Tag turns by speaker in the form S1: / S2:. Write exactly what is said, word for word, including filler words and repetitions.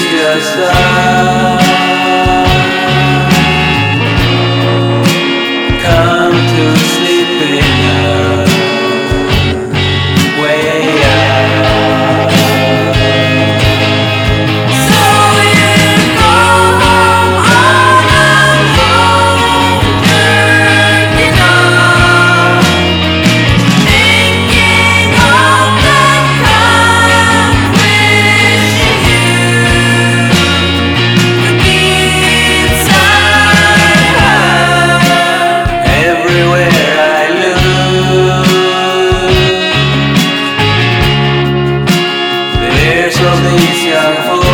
S1: just us. Come to sleep in her way out.
S2: So you go home on alone, jerking off, thinking of the time, wishing you could be inside her.
S1: Everywhere I look, there's all these young folks.